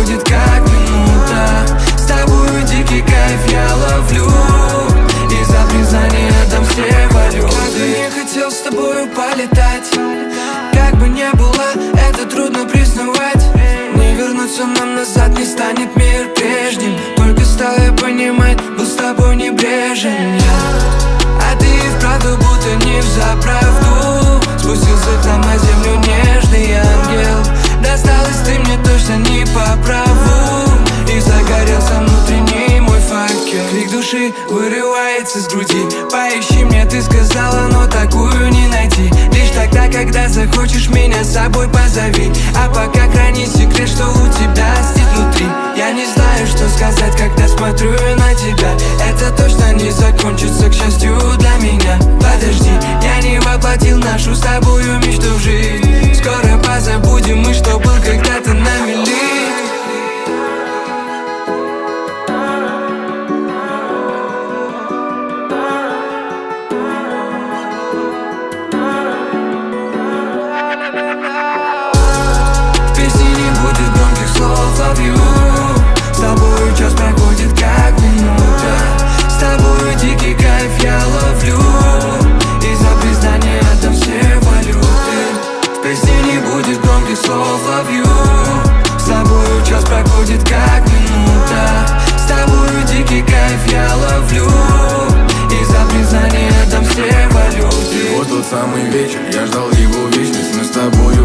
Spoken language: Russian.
проходит как минута. С тобою дикий кайф я ловлю, и за признание отдам все валюты. Как бы не хотел с тобою полетать, как бы не было, это трудно признавать. Не вернуться нам назад, не станет мир прежним. Только стал я понимать, был с тобой небрежен я. А ты и вправду будто не взаправду спустился к нам на землю нежный ангел. Досталась ты мне точно не по праву, и загорелся внутренний мой факел. Крик души вырывается с груди. Поищи мне, ты сказала, но такую не найти. Лишь тогда, когда захочешь, меня с собой позови. А пока храни секрет, что у тебя стит внутри. Я не знаю, что сказать, когда смотрю на тебя. Это точно не закончится, к счастью для меня. Подожди, я не воплотил нашу с тобою мечту в жизнь. Скоро позабудем мы, что был когда-то на мели. Love you. С тобою час проходит как минута. С тобою дикий кайф я ловлю, и за признание отдам все валюты. В песне не будет громких слов love you. С тобою час проходит как минута. С тобою дикий кайф я ловлю, и за признание отдам все валюты. Вот тот самый вечер, я ждал его вечность. Мы с тобою